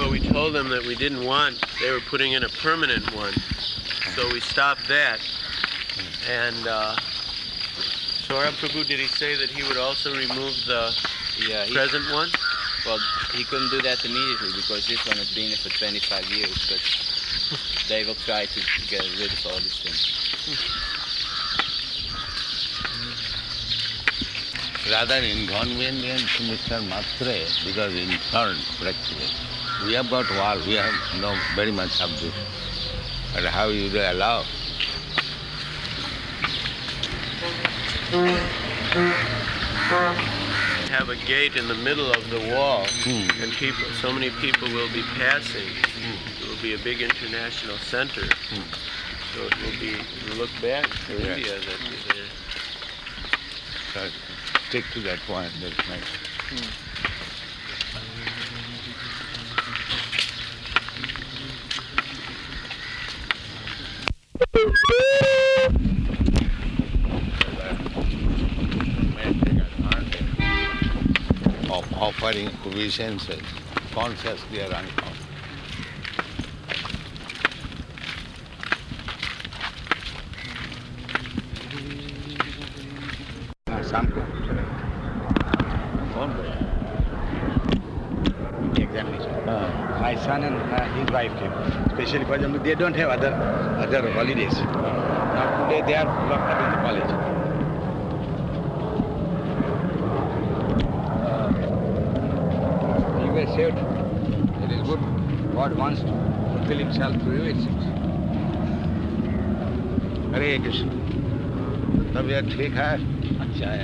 So we told them that we didn't want, they were putting in a permanent one. So we stopped that. And Saurabh Prabhu, did he say that he would also remove the present one? Well, he couldn't do that immediately because this one has been there for 25 years, but they will try to get rid of all these things. Rather inconvenient to Mr. Matre because in turn, practically. We have got wall, we have very much of this. But how you do allow? Have a gate in the middle of the wall, and so many people will be passing. It will be a big international center. So it will be, you look back to India, that So stick to that point, that's nice. Of offering obeisances, consciously or unconsciously. Examination. My son and his wife came. Especially for example, they don't have other holidays. Now today they are locked up in the college. You were saved. It is good. God wants to fulfill himself through you, it seems. Hare Krishna. तबीयत ठीक है? अच्छा है.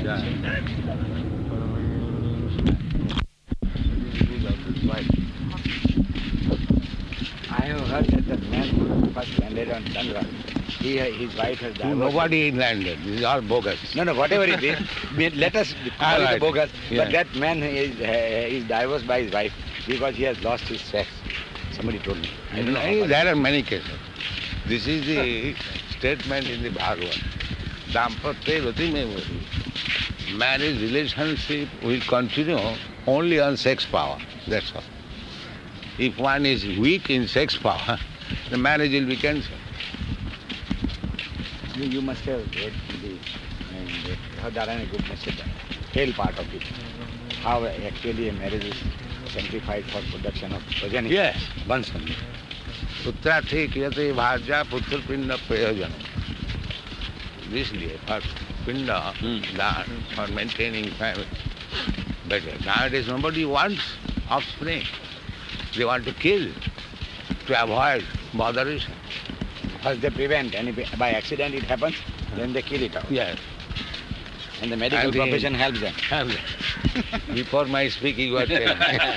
I have heard that the man who first landed on Chandra, his wife has divorced. Nobody landed. This is all bogus. No, whatever it is, let us call it bogus. But that man is divorced by his wife because he has lost his sex. Somebody told me. I don't know. There are many cases. This is the statement in the Bhagavad. Dampatya rati memori. Marriage relationship will continue only on sex power. That's all. If one is weak in sex power, the marriage will be cancelled. You must have read the Dharana good message, tail part of it. How actually a marriage is sanctified for production of progeny. Yes. Once only. Putra thikhyate bhaja putra pinda prayojan. This way, for pinda, land, for maintaining family. But nowadays nobody wants offspring. They want to kill, to avoid botheration. First they prevent, and if by accident it happens, then they kill it out. Yes. And the medical profession helps them. Before my speaking, you are telling.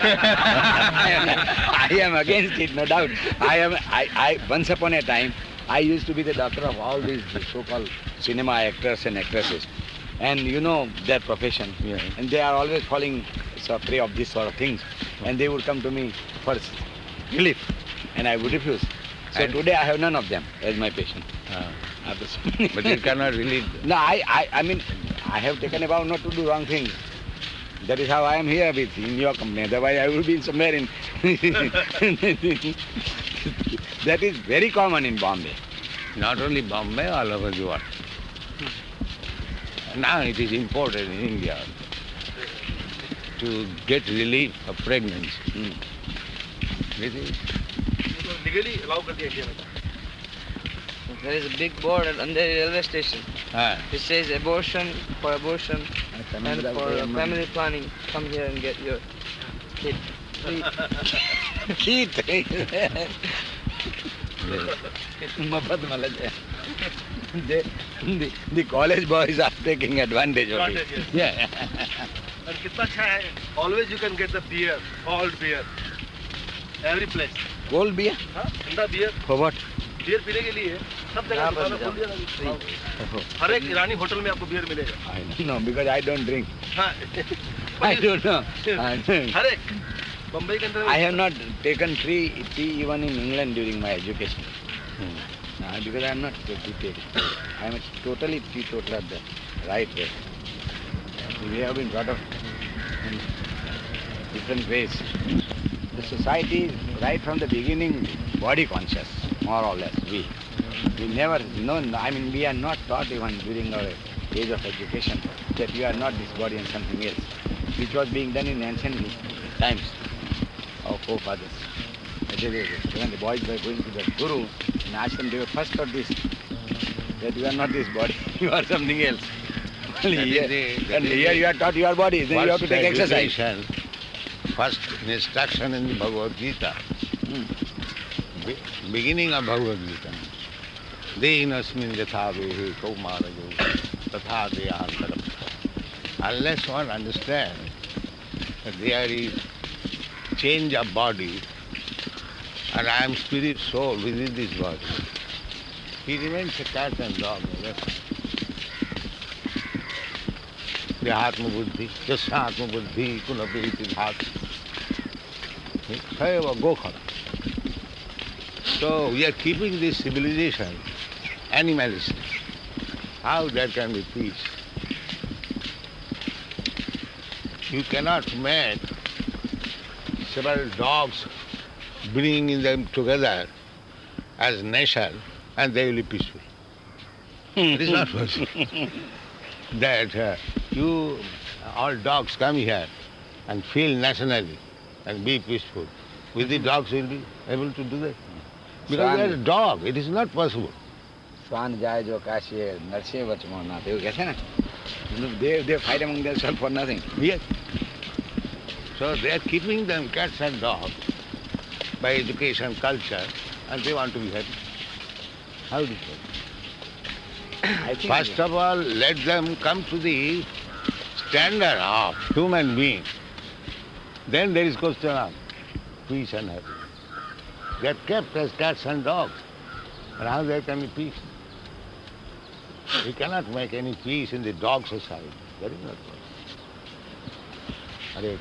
I am against it, no doubt. I once upon a time, I used to be the doctor of all these so-called cinema actors and actresses. And you know their profession. Yeah. And they are always falling prey of these sort of things. And they would come to me for relief. And I would refuse. So today I have none of them as my patient. But you cannot relieve them. No, I mean, I have taken a vow not to do wrong things. That is how I am here in your company. Otherwise I would be somewhere in... That is very common in Bombay. Not only Bombay, all over the world. Now it is imported in India to get relief of pregnancy. This is... Legally allow kar diya India mein. There is a big board on the railway station. It says abortion, for abortion, and for family planning. Come here and get your kid. Kid. The college boys are taking advantage of it. Yeah. And kitna अच्छा है. Always you can get the beer, cold beer. Every place. Cold beer? हाँ, ठंडा beer. For what? Beer पीने के लिए सब जगह दुकानें खोल दिया ना. हर एक ईरानी होटल में आपको beer मिलेगा. I don't know because I don't drink. हाँ. I don't know. हर एक. Bombay के अंदर. I have not taken tea even in England during my education. Because I am not a tea taker. I am a totally teetotaler the right way. We have been brought up in different ways. the society right from the beginning body conscious, more or less. We never know. I mean, we are not taught even during our age of education that you are not this body and something else, which was being done in ancient times, our forefathers. When the boys were going to the guru in ashram, they were first taught this, that you are not this body, you are something else. Here you are taught your body, then you have to take exercise. First instruction in the Bhagavad Gita, beginning of Bhagavad Gita. Dehinasmin yatha vehe kaumarajo tatha dehantaram. Unless one understands that there is change of body and I am spirit soul within this body, he remains a cat and dog. Dehatma buddhi, jasatma buddhi, kunapiti bhat. So we are keeping this civilization animalistic. How there can be peace? You cannot make several dogs, bringing them together as nation, and they will be peaceful. It is not possible. That you, all dogs come here and feel nationally and be peaceful. Will the dogs will be able to do that? Because they are a dog, it is not possible. Swan jai jo kashe narshe vachmona. They fight among themselves for nothing. Yes. So they are keeping them cats and dogs by education, culture, and they want to be happy. How do you First of all, let them come to the standard of human being. Then there is question of peace and happiness. They are kept as cats and dogs. And how there can be peace? We cannot make any peace in the dog society. That is not possible.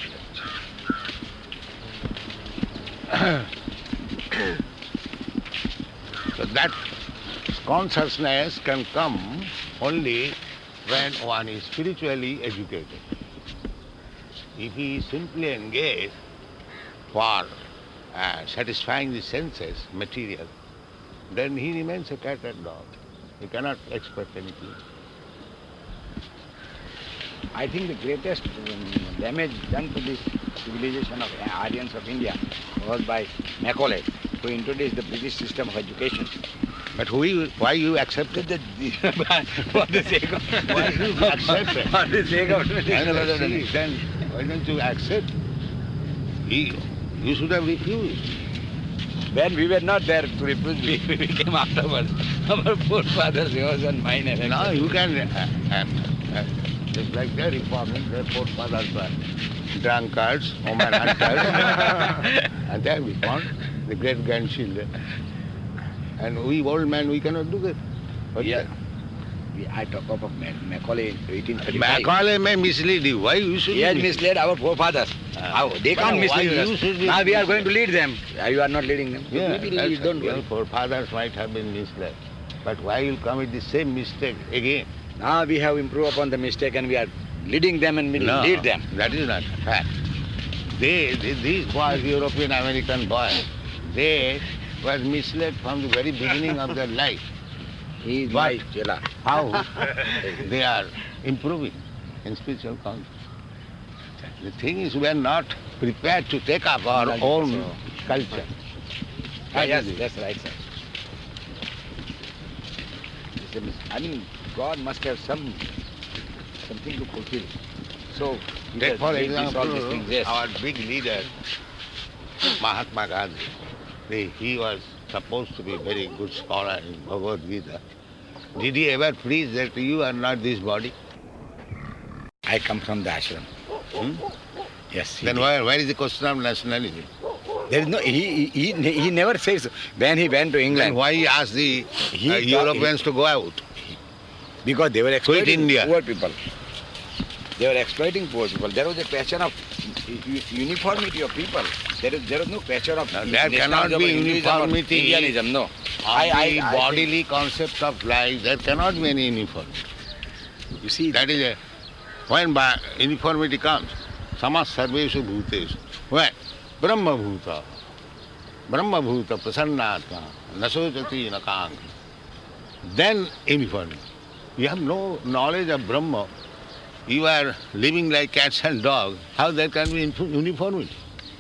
So that consciousness can come only when one is spiritually educated. If he is simply engaged for satisfying the senses, material, then he remains a cat and dog. He cannot expect anything. I think the greatest damage done to this civilization of Aryans of India was by Macaulay, who introduced the British system of education. But why you accept it? For the sake of... Why you accept it? For the sake of... Then why don't you accept? You should have refused. When we were not there to refuse, we came afterwards. Our forefathers, yours and mine. Now you can, just like their reforming, their forefathers were drunkards, woman hunters, and they we found the great grandchildren. And we old men, we cannot do that. But yeah. I talk of Macaulay in 1835. Macaulay may mislead you. Why you should? He has misled our forefathers. How? They can't mislead us. Now we are going to lead them. You are not leading them. Yeah, don't your forefathers might have been misled. But why you commit the same mistake again? Now we have improved upon the mistake and we are leading them and we lead them. That is not a fact. These boys, European American boys, they were misled from the very beginning of their life. He is my chela. How they are improving in spiritual consciousness. The thing is, we are not prepared to take up our own culture. Yes, that's right, sir. I mean, God must have something to fulfill. So, take for example, yes. Our big leader, Mahatma Gandhi, he was supposed to be a very good scholar in Bhagavad Gita. Did he ever preach that you are not this body? I come from the ashram. Yes. Then where is the question of nationality? There is no. He never says. When he went to England, then why he asked the Europeans to go out? Because they were exploiting India. Poor people. They were exploiting poor people. There was a question of uniformity of people. There was no question of there cannot be uniformity. Indianism, no. I bodily concept of life, there cannot be any uniformity. You see, that is when uniformity comes, samas sarveshu bhuteshu. When? Brahma Bhuta Prasannatma, Nasojati Nakang. Then uniformity. You have no knowledge of Brahma. You are living like cats and dogs. How there can be uniformity?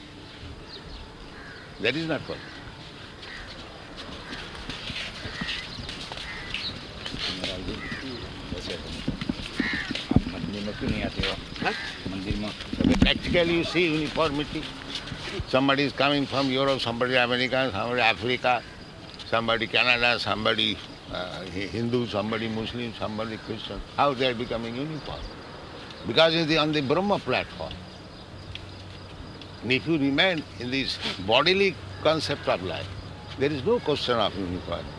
That is not possible. Practically you see uniformity. Somebody is coming from Europe, somebody America, somebody Africa, somebody Canada, somebody Hindu, somebody Muslim, somebody Christian. How they are becoming uniform? Because it is on the Brahma platform. And if you remain in this bodily concept of life, there is no question of uniformity.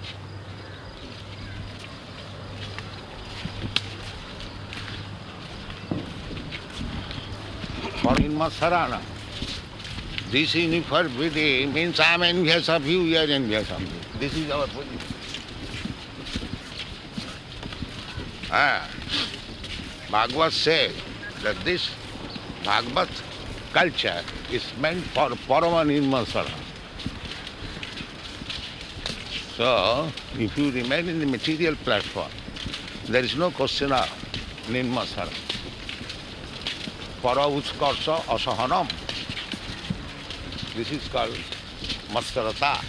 For Inma Sarana, this uniformity means I am envious of you, you are envious of me. This is our position. Bhagavad says that this Bhagavad culture is meant for Parama Nirmasara. So, if you remain in the material platform, there is no question of Nirmasara. Para Utskarsa Asahanam. This is called Mastarata.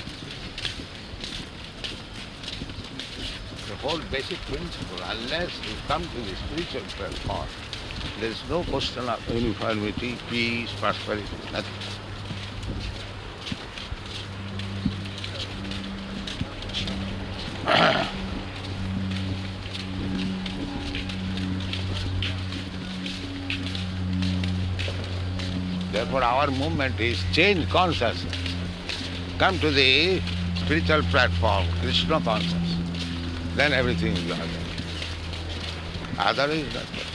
The whole basic principle, unless you come to the spiritual platform, there is no question of uniformity, peace, prosperity, nothing. Therefore our movement is change consciousness. Come to the spiritual platform, Krishna consciousness. Then everything is other. Other is not possible.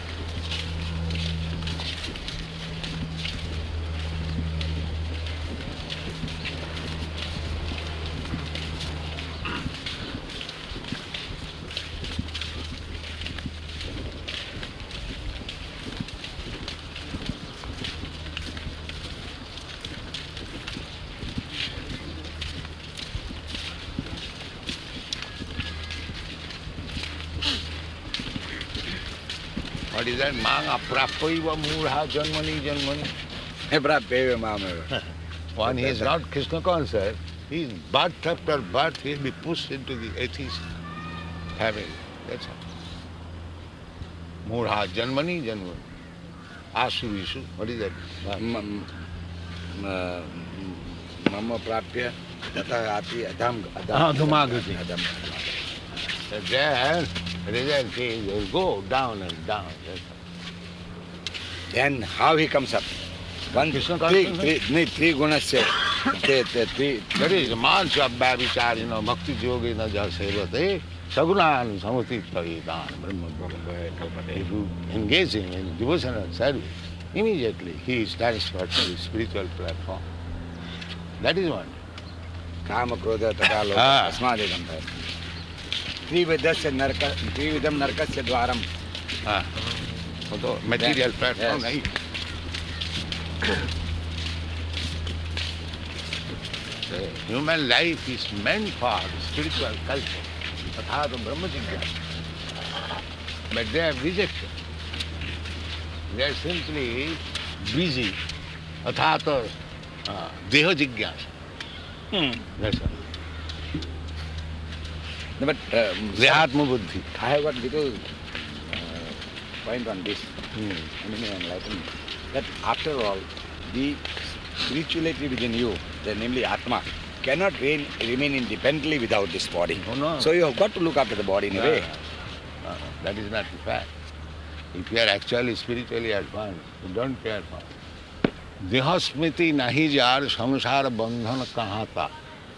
What is that? Manga prapaiva murha janmani janmani. When he is not Krishna conscious, he is birth after birth, he will be pushed into the atheist family. That's all. Murha janmani janmani. Asu isu. What is that? Mama prapya tata ati adam Adhamagati. Then result is will go down and down. Then how he comes up? One, three gunas say. That is mancha bhavicarina bhakti yogina jasevate sagunan samuti paridan brahma. If you engaging in devotional service, immediately he is transferred to the spiritual platform. That is one. Kama krodha tata loka asmadekam. Trividam narkasya dwaram. Material platform. Yes. The human life is meant for spiritual culture. Athata Brahma Jigyasa. But they have rejected. They are simply busy. Athata Deha Jigyasa. That's all. No, but Dehatma Buddhi. I have got little point on this. Enlightenment. That after all, the spirituality within you, namely Atma, cannot remain independently without this body. Oh, no. So you have got to look after the body in a way. That is not the fact. If you are actually spiritually advanced, you don't care for it. Dehasmiti nahi jar samsara bandhana kahata.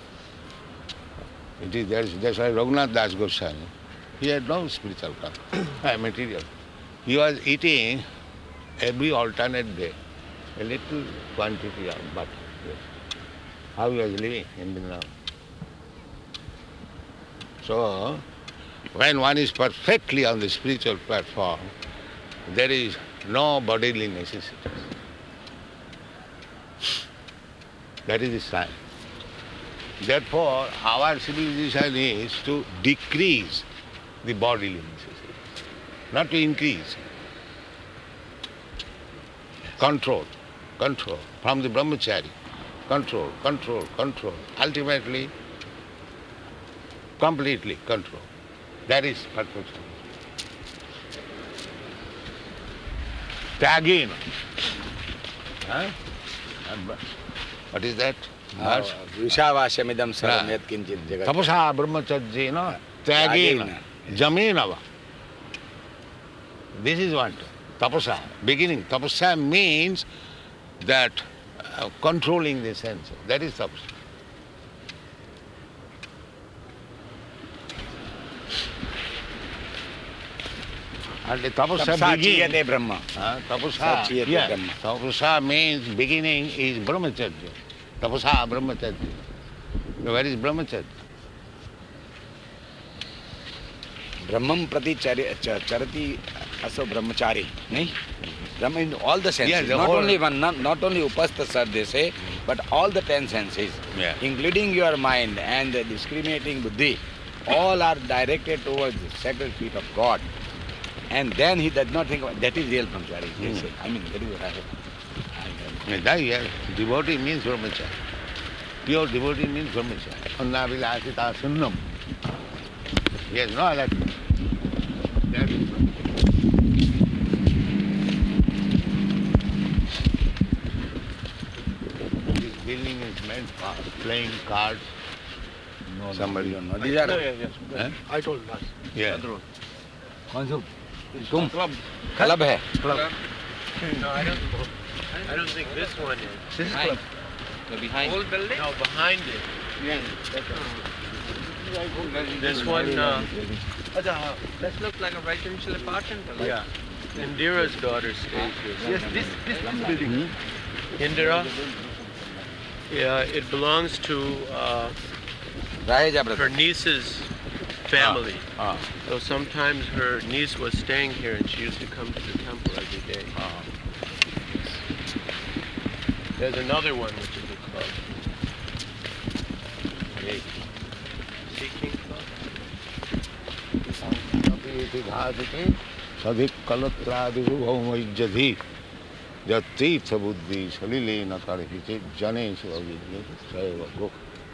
It is that's why Raghunath Das Goswami, he had no spiritual material. He was eating every alternate day a little quantity of butter. How he was living in Vrindavan. So, when one is perfectly on the spiritual platform, there is no bodily necessity. That is the science. Therefore, our civilization is to decrease the bodily necessities, not to increase. Control, control, from the brahmachari. Control, control, control. Ultimately, completely control. That is perfection. Tyagena. Huh? What is that? Vishavashamidam sarvam yat kinchit jagat. Tapasa brahmacharjena tyagena jamenava. This is what tapasa, beginning. Tapasa means that controlling the senses. That is tapasa. And the tapasa begins. Chiyate Brahma. Tapasa, Chiyate yes. Brahma. Tapasa means beginning is brahmacharya. Tapasa brahmacharya. Where is brahmacharya? Brahmam prati charati aso brahmachari. Nahi? Brahma in all the senses. Yes, the not whole- only one, not only upastasar they say, but all the 10 senses, Yeah. including your mind and the discriminating buddhi, all are directed towards the sacred feet of God. And then he does not think that is real brahmachari. They say. I mean, that is what I have. Yes, devotee means brahmacharya. Pure devotee means brahmacharya. Annavilasita sunnam. Yes, no other. That is this building is meant for playing cards. No, Somebody no, these are Huh? I told last. Yeah. कौन सा तुम club है No, I don't think this one is. This is Behind. club. The behind. Whole building? No, behind it. This one, This looks like a residential apartment. or like- yeah. Indira's daughter stays here. Yes, this building. Indira? Yeah, it belongs to Raheja her brother. niece's family. Ah. So sometimes her niece was staying here and she used to come to the temple every day. There's another one which is a club. Seeking Club. सधिक कलत्रादिषु भौमैज्जधि यत्तीर्थ बुद्धि सलिलेन तर्हि जनेषु अविद्यते go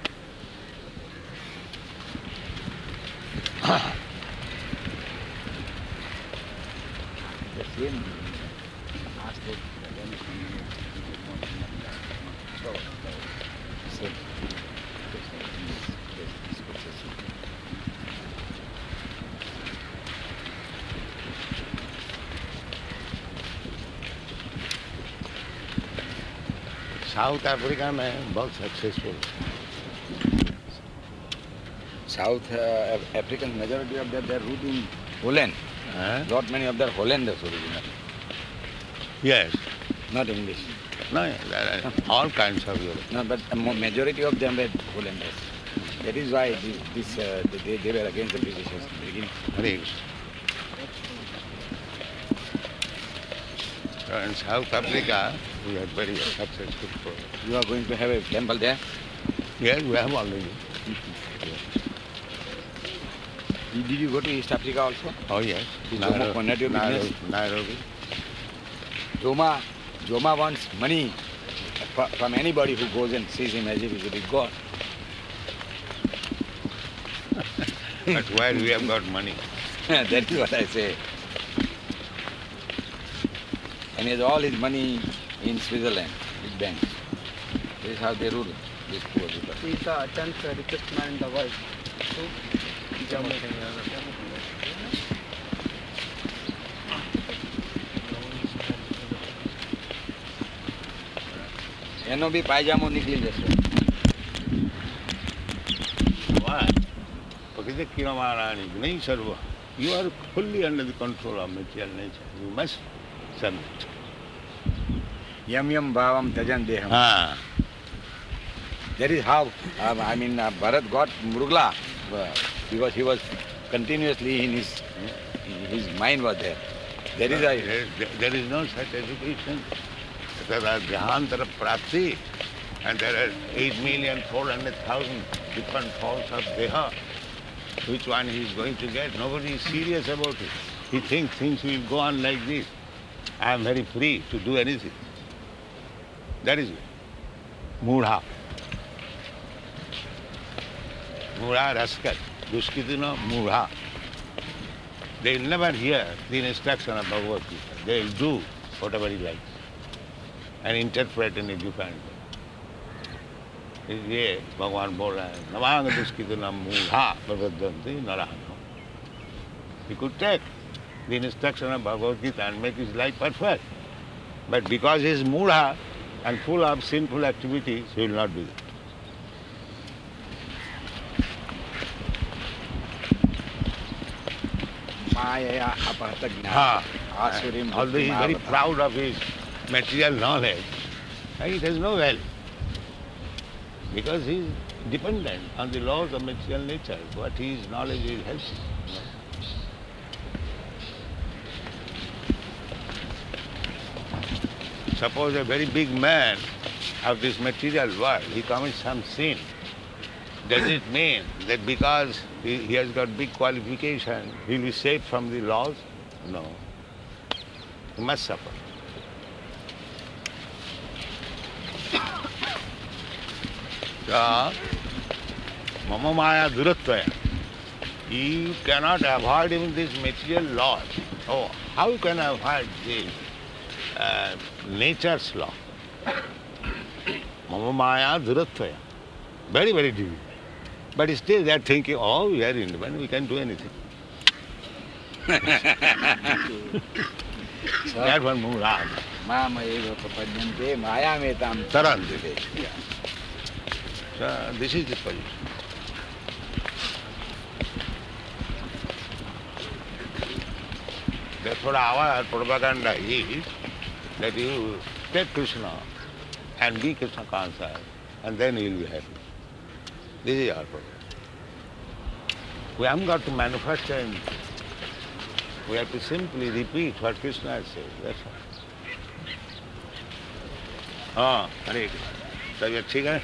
south Africa में बहुत successful South African majority of their root in Holland. है Lot many of their Hollanders originally, yes not English. नहीं all kinds of Europe. No, but the majority of them were Hollanders. That is why they were against the Britishers in the beginning. Hare Krishna. So in South Africa, we had very successful program. You are going to have a temple there? Yes, we have already. Did you go to East Africa also? Oh yes. The Jomo native business? Nairobi. Joma wants money from anybody who goes and sees him as if he's a big god. But where we have got money. That is what I say. And he has all his money in Switzerland, big banks. This is how they rule, these poor people. He's the 10th richest man in the world. એનો બી પાયજામો નીકળી જશે. Why? Because the Kiramarani, Gnai Sarva, you are fully under the control of material nature. You must submit. Yama Yama ભાવમ તજન દેહમ. Ah. That is how, Bharat got Mrugla because he was continuously in his mind was there. That is why. There is no such education. There are Jahantara Prapti And there are 8,400,000 different forms of Deha. Which one he is going to get? Nobody is serious about it. He thinks things will go on like this. I am very free to do anything. That is it. Mudha. Mudha rascal. Duskidina Mudha. They will never hear the instruction of Bhagavad Gita. They will do whatever he likes and interpret in a different way. ये भगवान बोल रहे हैं Nawang दुष्कृतिना मूढ़ा प्रबद्धन्ति नराहं. He could take the instruction of Bhagavad Gita and make his life perfect. But because he is mudha and full of sinful activities, he will not do that. Maya apahata jnana. Although he is very proud of his material knowledge, it has no value. Because he is dependent on the laws of material nature. What his knowledge will help him. Suppose a very big man of this material world, he commits some sin. Does it mean that because he has got big qualification, he will be saved from the laws? No. He must suffer. Mama Maya Duratvaya. You cannot avoid even these material laws. Oh, how can I avoid this nature's law? Mama Maya Duratvaya. Very, very difficult. But still they are thinking, oh, we are independent, we can do anything. That one Murad. Mama eva papadyante maya metam Tarante. So this is the position. Therefore our propaganda is that you take Krishna and be Krishna conscious and then you will be happy. This is our propaganda. We haven't got to manufacture anything. We have to simply repeat what Krishna has said. That's all. Hare Krishna. तबीयत ठीक है?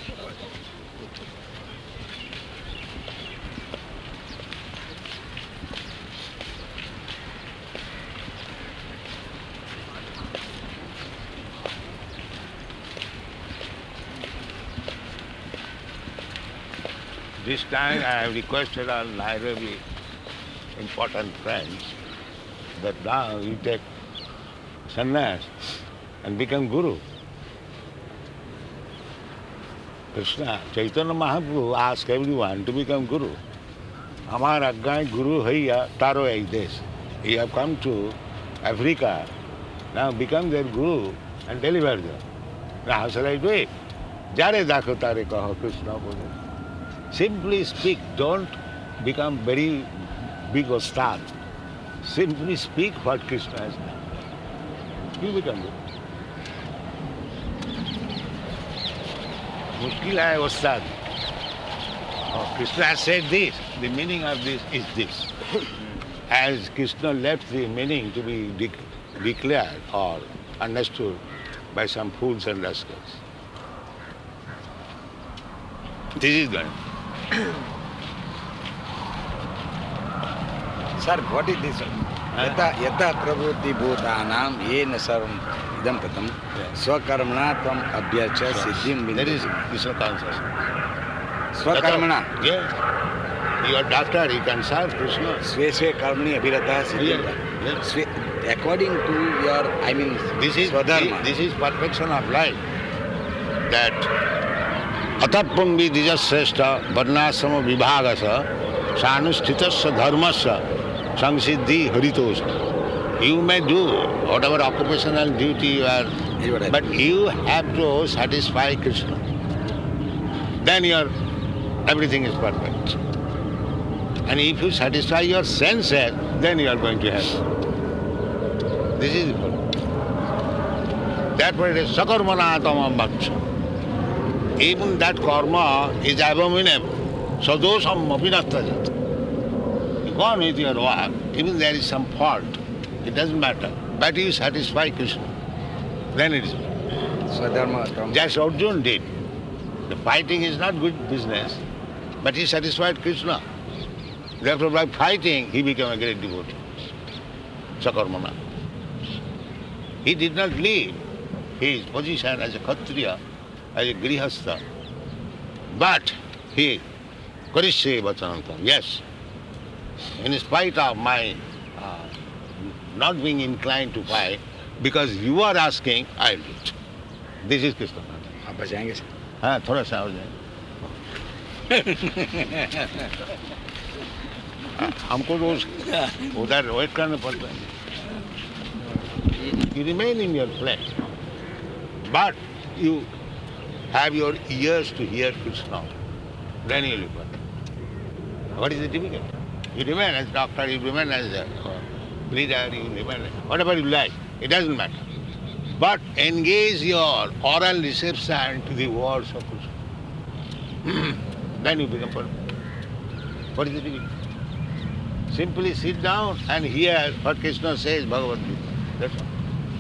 This time I have requested all Nairobi important friends that now you take sannyas and become guru. Krishna, Chaitanya Mahaprabhu asked everyone to become guru. Amar Aggai Guru Haiya Taro Aidesh. You have come to Africa, now become their guru and deliver them. Now how shall I do it? Jare dakho tare kaho, Krishna bole. Simply speak, don't become very big ostad. Simply speak what Krishna has done. You become guru. Mushkil hai ustad. Oh, Krishna has said this. The meaning of this is this. As Krishna left the meaning to be declared or understood by some fools and rascals. This is done. Sir, what is this? Yata prabhuti bhutanam yena sarvam idam pratam swakarmana tvam abhyacha siddhim bindu. That is Krishna consciousness. Swakarmana? Yes. You are doctor, you can serve Krishna. Sve karmani abhirata siddhim. Yes. According to your, this is swadharma. This is perfection of life. That atapung vidija sreshta varnasama vibhagasa sanushthitasya dharmasya samsiddhi haritos. You may do whatever occupational duty you are, but you have to satisfy Krishna. Then everything is perfect. And if you satisfy your senses, then you are going to heaven. This is the problem. Therefore it is sakarmana tamam bhaksha. Even that karma is abominable. Sadosham apinatajat. You go on with your work, even there is some fault, it doesn't matter. But you satisfy Krishna, then it is. Swadharma. Just Arjuna did. The fighting is not good business, but he satisfied Krishna. Therefore, by fighting, he became a great devotee. Sakarmana. He did not leave his position as a Kshatriya, as a Grihastha, but he, Karishye Vachanantam, yes, in spite of my not being inclined to fight, because you are asking, I'll do it. This is Krishna. आप बचाएंगे sir? हाँ, थोड़ा सा हो जाए. हमको रोज उधर wait करना पड़ता है. You remain in your place, but you have your ears to hear Krishna. Then you will be perfect. What is the difficulty? You remain as doctor, you remain as a leader, you remain whatever you like. It doesn't matter. But engage your oral reception to the words of Krishna. Then you become perfect. What is the difficulty? Simply sit down and hear what Krishna says, Bhagavad Gita. That's all.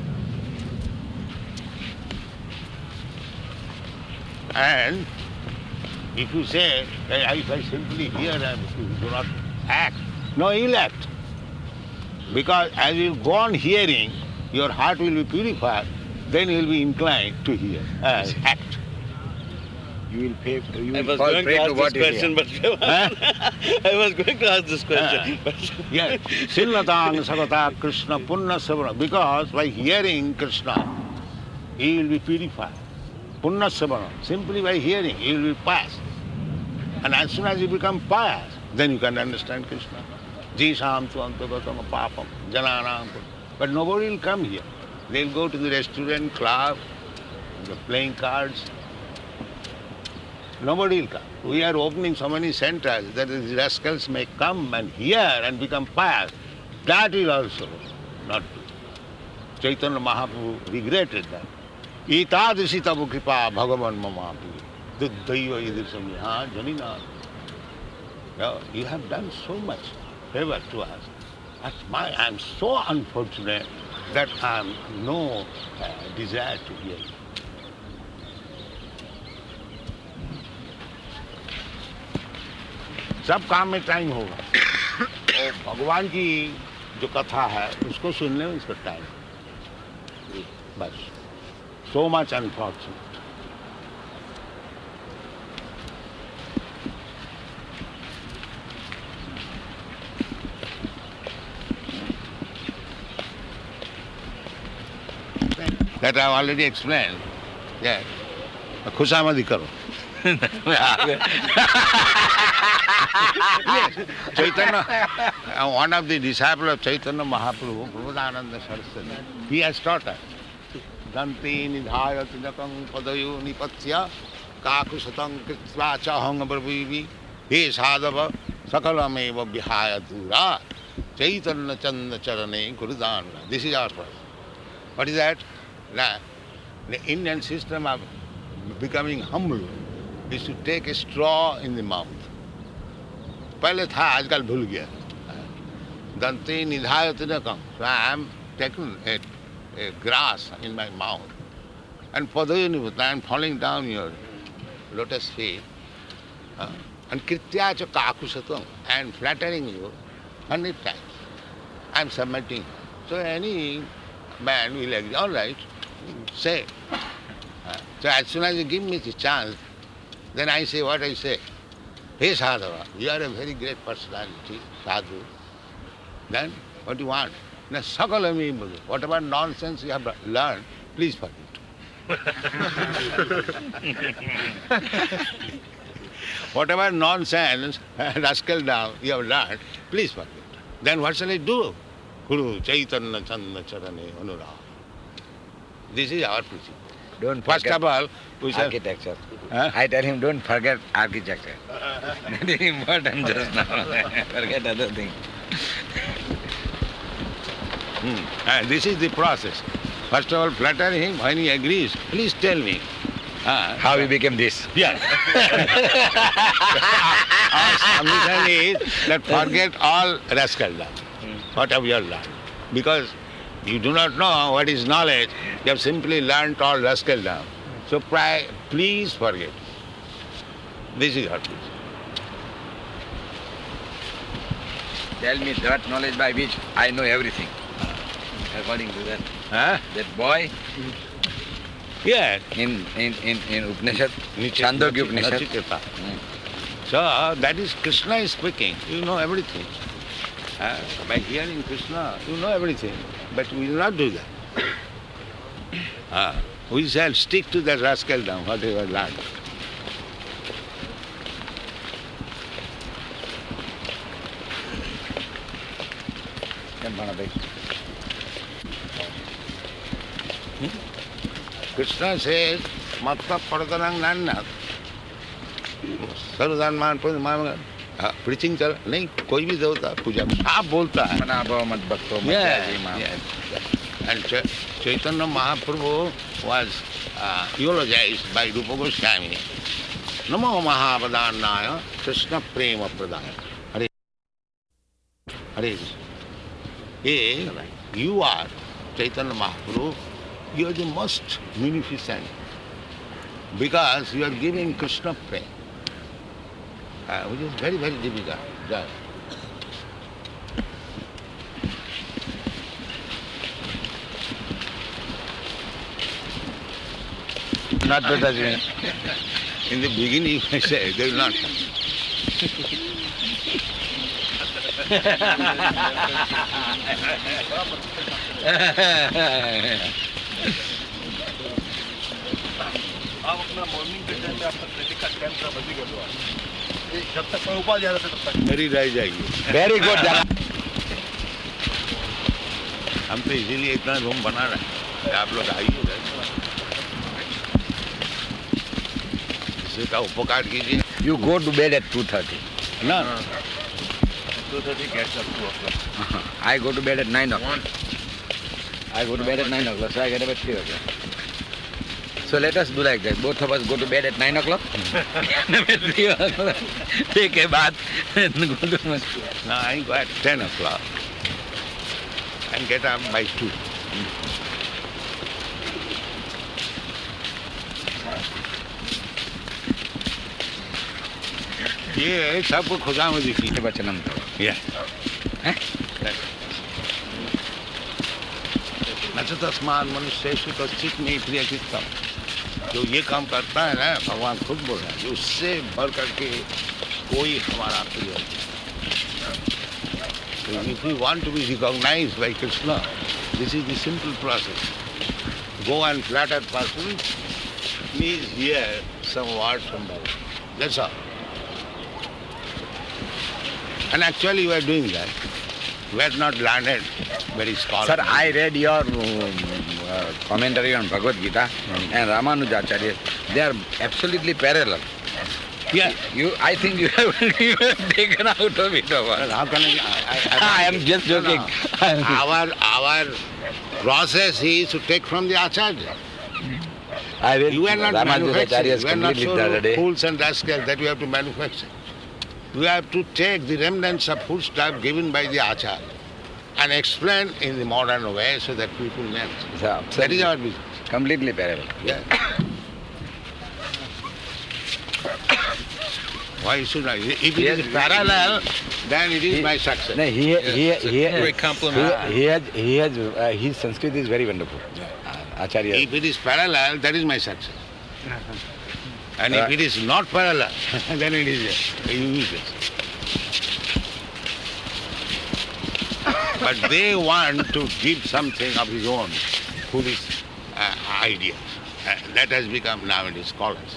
And if you say, if I simply hear and you do not act, no, you'll act. Because as you go on hearing, your heart will be purified, then you will be inclined to hear, act. You will pay. You I will was fall going prey to to ask what this you hear. question, but I was going to ask this question. But Yes, Sillatang Sagata Krishna Punna Savana. Because by hearing Krishna, he will be purified. Punna Savana. Simply by hearing, he will be pious. And as soon as you become pious, then you can understand Krishna. Jisham tu antagatam papam jananam. But nobody will come here. They'll go to the restaurant, club, they're playing cards. Nobody will come. We are opening so many centers that the rascals may come and hear and become pious. That will also not do. Chaitanya Mahaprabhu regretted that. Itadrisi tabu kripa bhagavan mamapi. Duddhaiva idrisami ha janina. You have done so much favor to us. I am so unfortunate that I have no desire to hear you. सब काम में time होगा और भगवान की जो कथा है उसको सुनने में इसका टाइम बस so much unfortunate that I have already explained. Yeah, खुशामदी करो. Yes, Chaitanya, one of the disciples of Chaitanya Mahaprabhu, Prabhupada Saraswati, he has taught us. Danti nidhaya tinakam padayo nipatya kakusatang kritva chahang brabhivi he sadhava sakalameva vihaya dura Chaitanya chanda charane gurudana. This is our problem. What is that? The Indian system of becoming humble is to take a straw in the mouth. पहले था आजकल भूल गया दंते निधाय तिनकम. So I am taking a grass in my mouth and padayunivata, I am falling down your lotus feet and krityacha kakusatam, and flattering you 100 times. I am submitting. So any man will agree, all right, say. So as soon as you give me the chance, then I say what I say. Hey Sadhava, you are a very great personality, Sadhu. Then what do you want? Now, Sakalami, whatever nonsense you have learned, please forget. Whatever nonsense, rascal down, you have learned, please forget. Then what shall I do? Guru Chaitanya Chanda Charane Anurag. This is our preaching. Don't First forget of all, we shall... architecture. Huh? I tell him, don't forget architecture. That is important just now. Forget other things. And this is the process. First of all, flatter him. When he agrees, please tell me. How we became this. Yeah. Our submission is that forget all rascal love, whatever you have learned. Because you do not know what is knowledge. You have simply learnt all rascal love. So please forget. This is what it Tell me that knowledge by which I know everything. According to that. is. Huh? That boy Yeah. in Upanishad, Chandogya Upanishad. Nachiketa. So that is Krishna is speaking. You know everything. By hearing Krishna, you know everything. But we will not do that. We shall stick to that rascal down, whatever learned. Krishna says, Matta Padatanang Nanna. सर्वदान मान preaching चल नहीं कोई भी देवता पूजा आप बोलता है and Chaitanya Mahaprabhu was eulogized by Rupa Goswami. Namo Mahavadannaya Krishna Prema Pradaya. Hare Hare. Hey, you are Chaitanya Mahaprabhu. You are the most munificent because you are giving Krishna Prema. Which is very, very difficult. Not that in the beginning I say there is not. आप अपना morning के time पे आपका credit का time का बजी कर दो जब तक प्रभुपाद जा रहे थे तब तक मेरी रह जाएगी Very good. हम तो इसीलिए इतना रूम बना रहे हैं आप लोग आइए इसका उपकार कीजिए You go to bed at 2:30. ना 2:30 gets up to o'clock. I go to bed at 9 o'clock. I go to bed at 9 o'clock, so I get up at 3 o'clock. So let us do like that. Both of us go to bed at 9 o'clock. Take a bath and go to mosque. No, I go at 10 o'clock and get up by 2. ये सबको खुदा में दिखी वचनम तो न तो तस्मान मनुष्येषु कश्चित् में प्रिय चित्तम जो ये काम करता है ना भगवान खुद बोल रहा है जो उससे बढ़ करके कोई हमारा प्रिय नहीं। If we want to be recognized by Krishna, this is the simple process. Go and flatter person, please hear some words from Bhagavan. That's all. And actually we are doing that. We are not learned, very scholarly. Sir, I read your commentary on Bhagavad Gita and Ramanujacharya. They are absolutely parallel. Yeah. I think you have taken out of it. Well, how can I am just joking. Our process is to take from the Acharya. I read You are not Ramanujacharya's manufacturing. You are not completely the other so day. fools and rascals that you have to manufacture. You have to take the remnants of foodstuff given by the Acharya and explain in the modern way so that people know. That is our business. Completely parallel. Yeah. Why should I? If it is parallel, then it is my success. No, Great compliment. His Sanskrit is very wonderful. Acharya. If it is parallel, that is my success. And if it is not parallel, then it is useless. But they want to give something of his own foolish ideas. That has become nowadays scholars.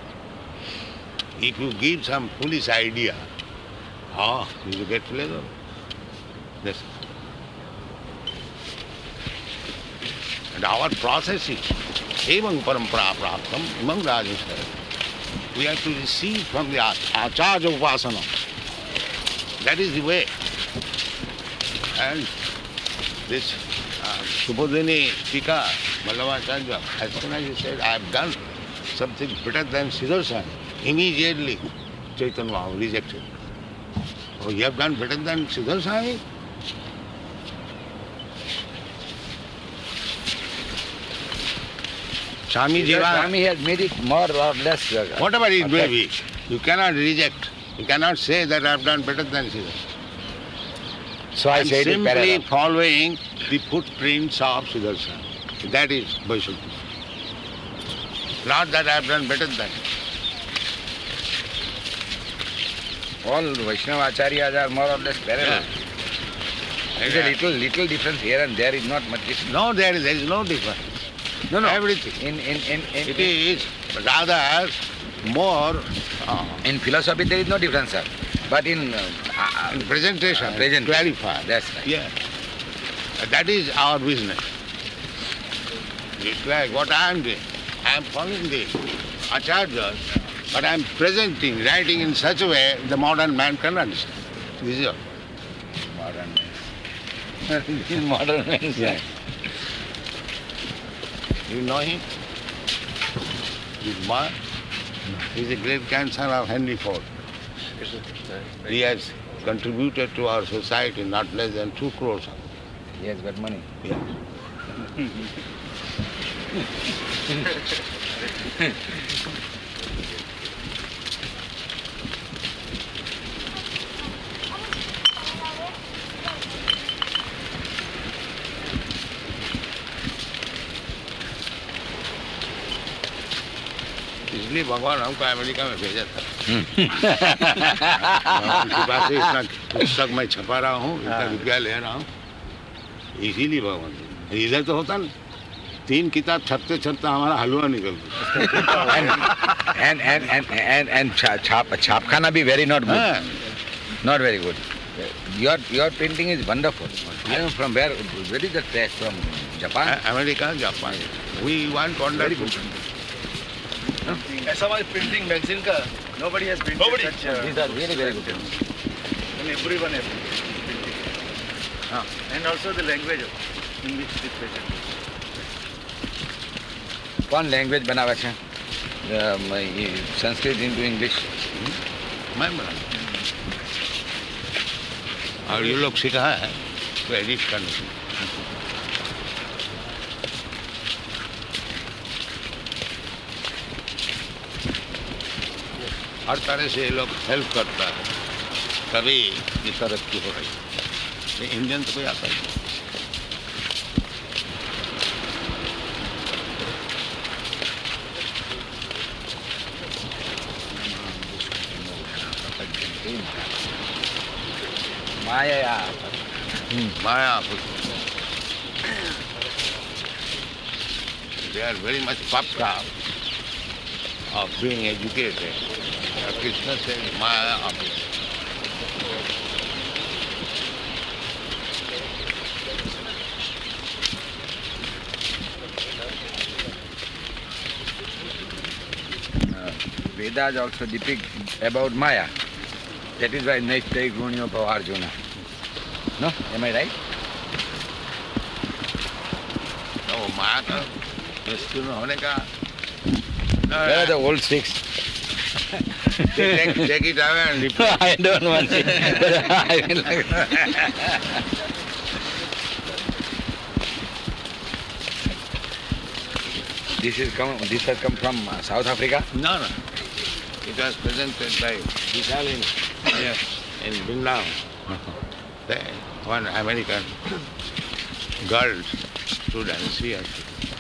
If you give some foolish idea, you will get pleasure. Yes. And our process is evam parampara praptam imam rajasthara. We have to receive from the Acharya Upasana. That is the way. And this Subodhini Tika, Mallavacharya, as soon as he said, I have done something better than Siddhartha, immediately Chaitanya Mahaprabhu rejected. Oh, you have done better than Siddhartha? Swami Jiva, Swami has made it more or less. whatever it may be, You cannot reject. You cannot say that I have done better than Siddhartha. So I I'm said it simply parallel. following the footprints of Siddhartha. That is Vaishnav. Not that I have done better than him. All Vaishnava acharyas are more or less parallel. There's a little difference here and there is not much difference. No, there is no difference. No. Everything. It is rather more In philosophy there is no difference, sir. But in presentation, clarify. That's right. Yeah. That is our business. It's like what I am doing. I am following the acharyas, but I am presenting, writing in such a way the modern man can understand. This is all. Modern man. In modern man. Yeah. You know him? This boy? He is a great grandson of Henry Ford. He has contributed to our society not less than 2 crores. He has got money. Yes. इसलिए भगवान हमको America में भेजा था उनके पास से इतना पुस्तक मैं छपा रहा हूँ, इतना रुपया ले रहा हूँ, इसीलिए भगवान इधर तो होता नहीं 3 किताब छपते छपते हमारा हलवा निकल गया And Chapkhana be very not good. Not very good. Your printing is wonderful. From where is the press? From Japan? America, Japan. We want wonderful. ऐसा हमारी प्रिंटिंग मैगजीन का nobody has printed such These are really very good. and everyone has printed. And also the language in which it is presented. कौन language बनावे છે Sanskrit into English? मैं बना और ये लोग सिखाया है तो एडिट करने के लिए। हर तरह से ये लोग हेल्प करता है, तभी ये तरक्की हो रही है। इंडियन तो कोई आता ही नहीं। Maya. They are very much puffed up of being educated. Krishna said, Maya office. Vedas also depict about Maya. That is why Naishtai Gunyo Arjuna. No? Am I right? No, Maya का वस्तु में होने का Where are the old sticks? take it away and replace. I don't want it. I will like This has come from South Africa? No. It was presented by Vishal in Vrindavan. One American girl student, she has.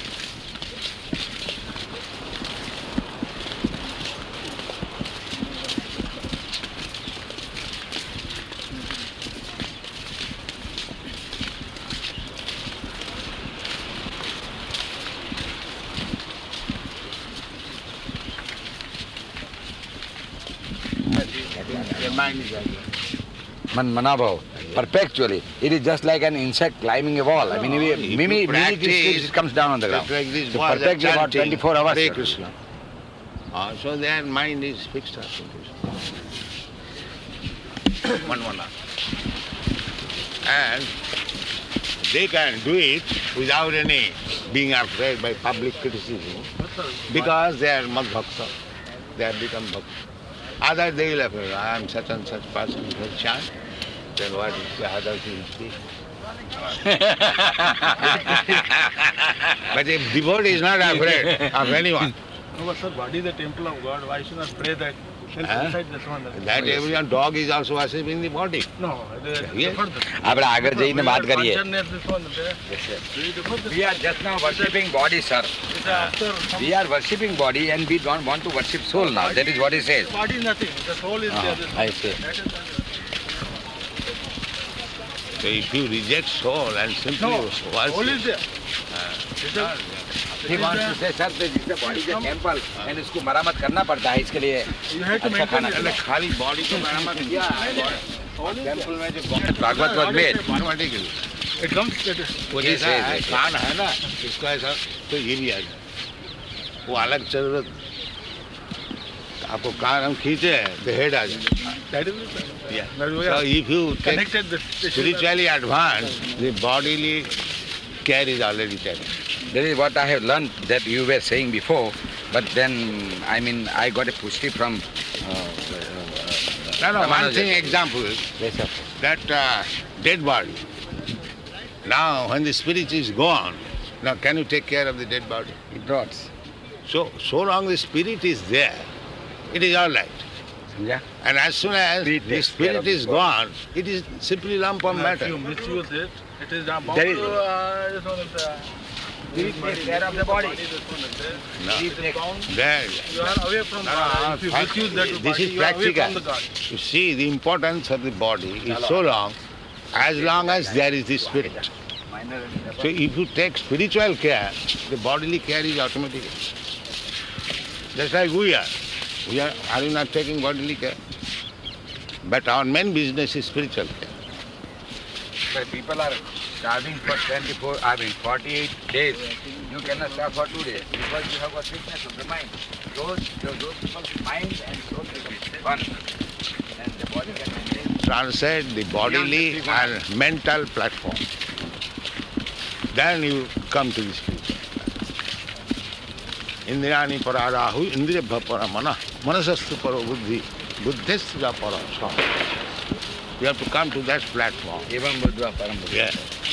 Your mind is like that. Manabhav. Perpetually. It is just like an insect climbing a wall. I mean, it comes down on the ground. Like this So was perfectly about chanting 24 hours. Hare Krishna. So their mind is fixed up in this. One hour. And they can do it without any being afraid by public criticism because they are Madhbhakta. They have become Bhakta. Others they will have, I am such and such person who has chant. Then what is the others will speak? But if devotee is not afraid of anyone, No, but sir, body is the temple of God. Why should not pray that? Inside this one. That every dog is also worshipping the body. No, it is Yes. different. આપણે આગળ જઈને વાત કરીએ. Consciousness, this one, there. Very different. We are just now worshipping body, sir. It's after some We are worshipping body and we don't want to worship soul now. That is what he says. body is nothing. The soul is there. This I see. That is nothing. So if you reject soul and simply No, worship, soul is there. It's a, He wants to say, sir, this is the body is a temple and इसको मरम्मत करना पड़ता है इसके लिए. you have to अच्छा maintain खाना it. and खाली body को मरम्मत किया टेम्पल में जो भागवत वत में automatically It comes that वो Yes, जैसा yes, है, yes. कान है ना इसका ऐसा तो ये भी आ जाए वो अलग जरूरत आपको कान हम खींचे तो हेड आ जाए that is Yeah. That we So are if you take connected this spiritually advanced, the bodily care is already taken. That is what I have learned that you were saying before, but then, I mean, I got a pushti from... No, one Ramanuja. thing example, Yes, sir. that dead body. Now when the spirit is gone, now can you take care of the dead body? It rots. So long the spirit is there, it is all right. Yeah. And as soon as Spirit the takes care spirit of the is body. gone, it is simply lump of If matter. you misuse it, it is bound There is- to this one is Spirit takes care of the body. This one is there. No. It is bound. There, You are away from No, God. no, If you fact- misuse that this body, is you are away practical. from the God. You see, the importance of the body is so long as there is the spirit. So if you take spiritual care, the bodily care is automatic. Just like we are. Are you not taking bodily care? But our main business is spiritual care. But people are starving for 48 days. You cannot starve for 2 days because you have got sickness of the mind. Those people's mind and soul become one. And the body can maintain. Transcend the bodily and mental platform. Then you come to the spiritual. Indriyani para rahu, indriya para mana, manasastu para buddhi, buddhisya para sa. You have to come to that platform. एवं बुद्धवा परम बुद्धि. Yeah.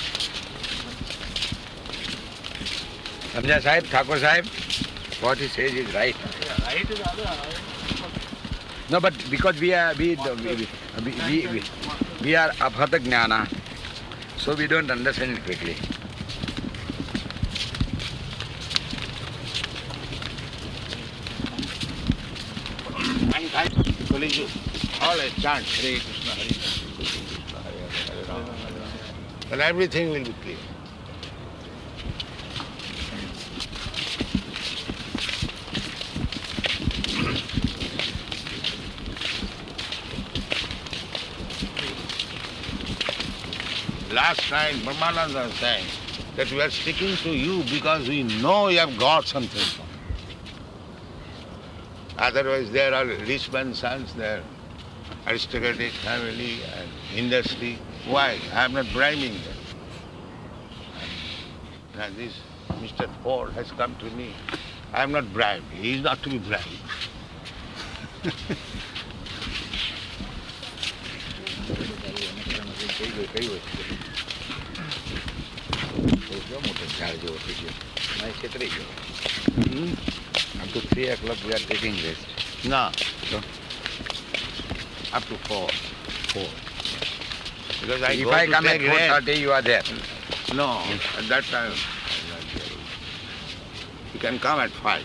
समझा साहब, ठाकुर साहब? What he says is right. Right is other. No, but because we are abhata jnana, so we don't understand it quickly. Always chant Hare Krishna, Hare Krishna, Hare Krishna, Hare Rama, Hare Rama. And everything will be clear. Last night, Brahmananda was saying that we are sticking to you because we know you have got something. Otherwise, there are rich men's sons, there are aristocratic family and industry. Why? I am not bribing them. Now this Mr. Ford has come to me. I am not bribed. He is not to be bribed. Up to 3 o'clock we are taking rest. No. So? Up to 4. Because I If go I to come at take rest. 4:30, you are there. No, at that time. You can come at 5.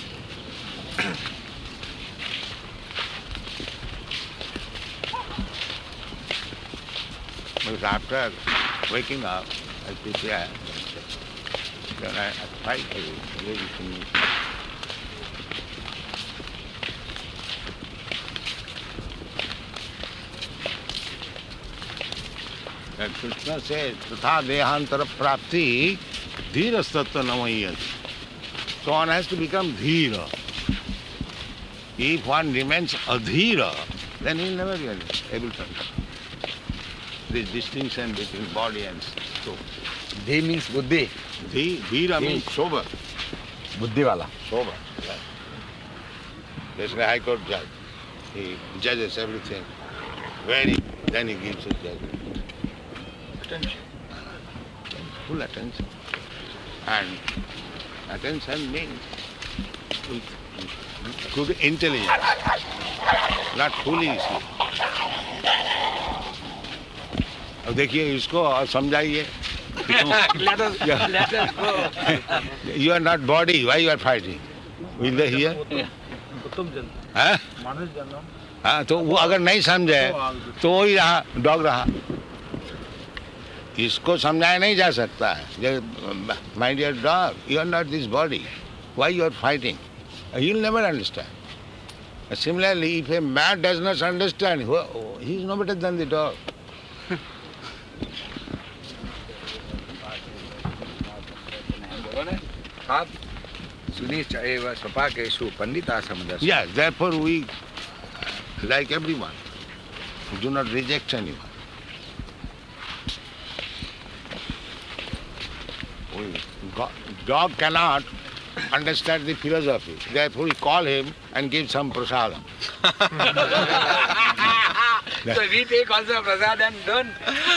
Because after waking up, I prepare. Then at 5 I will ready to meet. And Krishna says, Tatha Dehantara Prapti Dhirastattva Namayati. So one has to become dhira. If one remains adhira, then he will never be able to understand this distinction between body and soul. Dhi means buddhi. Dhira means sober. Buddhi wala. Sober. There's a High Court judge. He judges everything. Then he gives his judgment. Attention. Full attention. And attention means with good intelligence, not foolish. अब देखिए इसको और समझाइए. Let us go. You are not body. Why you are fighting? Will they hear? हाँ? हाँ तो वो अगर नहीं समझे तो वही रहा, डॉग रहा. इसको समझाया नहीं जा सकता है. My dear dog, you are not this body. Why you are fighting? He will never understand. Similarly, if a man does not understand, he is no better than the dog. आप सुनी सपा के पंडित आश्रम. Yes, therefore we, like everyone, do not reject anyone. Dog cannot understand the philosophy. Therefore we call him and give some prasadam. So we take also prasad and don't.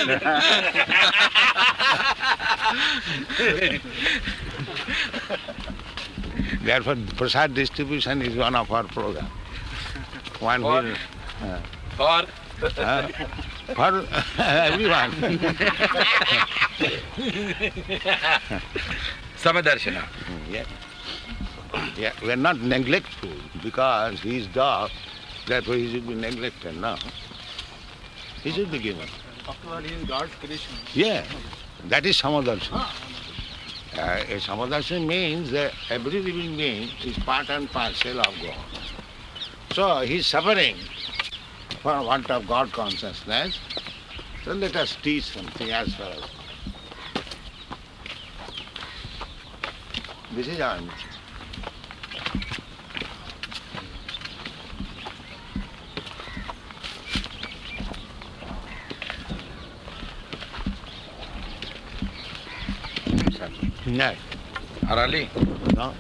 Therefore prasad distribution is one of our program. One will, For for everyone. Samadarshana. Yeah. Yeah, we are not neglectful because he is dog, therefore he should be neglected. No. He should be given. After all, he is God's creation. Yeah, that is Samadarshan. A Samadarshan means that every living being is part and parcel of God. So he is suffering for want of God consciousness. So let us teach something as far as. This is our mission. No. Arali. No.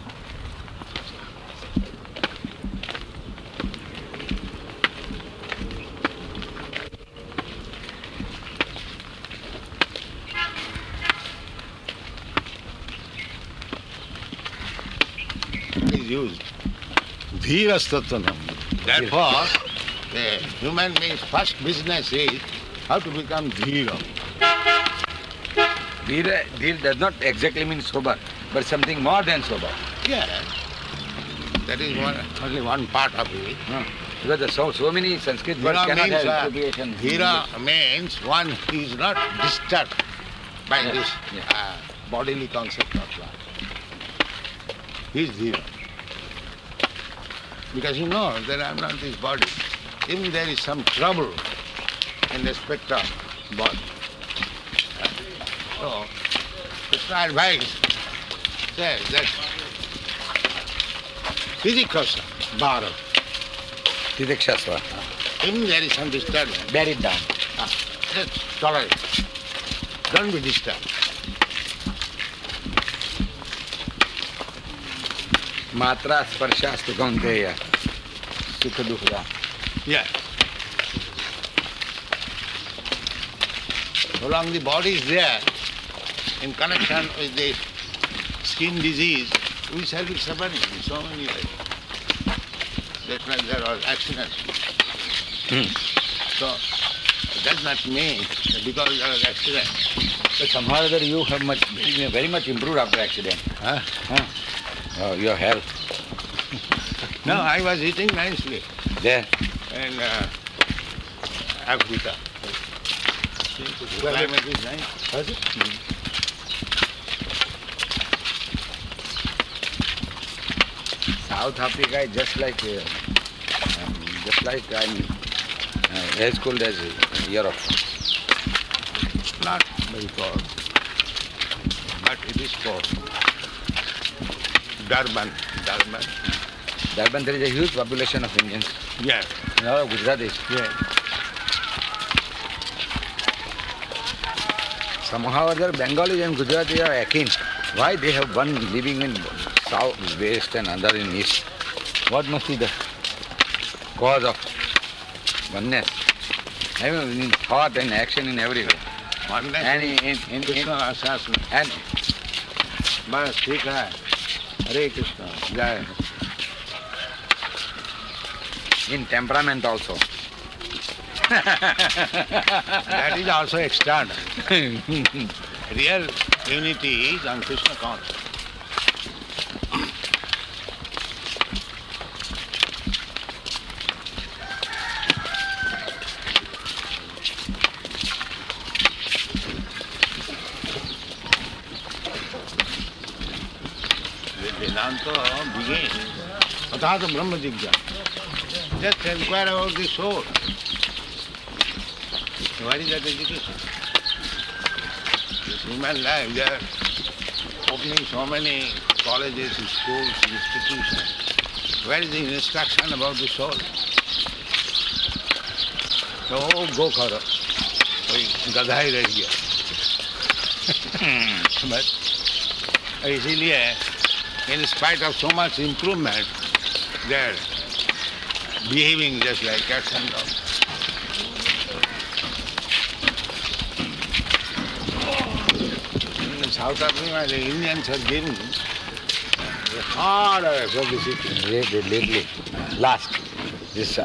Is used. Dhirastatvanam. Therefore, the human being's first business is how to become dhira. Dhir does not exactly mean sober, but something more than sober. Yeah. That is only one part of it. Because there are so many Sanskrit words cannot have abbreviation. Dhira means one who is not disturbed by this bodily concept of life. He is dhira. Because he knows that I am not this body. Even there is some trouble in respect of body. So, Krishna advice says that Tidikasa, Bhara, Tidikshasva. even there is some disturbance, Bear it down. just tolerate. Don't be disturbed. Matra sparshastu kaunteya. Sukha dukkha. Yeah. So long the body is there, in connection with the skin disease, we shall be suffering in so many ways. That's why there are accidents. So, it does not mean that because there was accident. But somehow or other you have very much improved after accident. Huh? Your health. No, I was eating nicely There. in Africa. The climate is nice. Was it? South Africa is just like as cold as Europe. Not very cold, but it is cold. Durban. Durban, there is a huge population of Indians. Yes. A lot of Gujaratis. Yes. Somehow or other, Bengalis and Gujaratis are akin. Why they have one living in south, west and other in east? What must be the cause of oneness? I mean, in thought and action in every way. Oneness And in Krishna assassin. and बस ठीक है. Hare Krishna. Jai. in temperament also. That is also external. Real unity is on Krishna consciousness. Vedanta begins. Athata Brahma Jigya. Just inquire about the soul. What is that education? This human life, they are opening so many colleges, schools, institutions. Where is the instruction about the soul? Oh, go karo. गधा ही रह गया बस इसीलिए in spite of so much improvement, they are behaving just like cats and dogs. In South Africa, the Indians are giving hard publicity. Lately, last, this,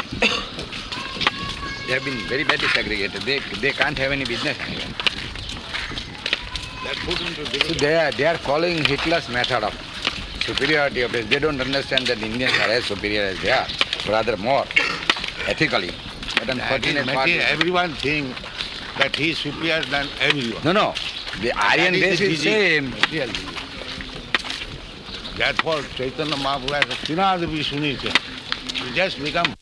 they have been very badly segregated. They can't have any business anywhere. They are put into So they are following Hitler's method of superiority of race. They don't understand that the Indians are as superior as they are, rather more ethically. But unfortunate part is everyone thinks that he is superior than everyone. no. The Aryan race is same. Therefore, Chaitanya Mahaprabhu has Tinad Vishunita. He just become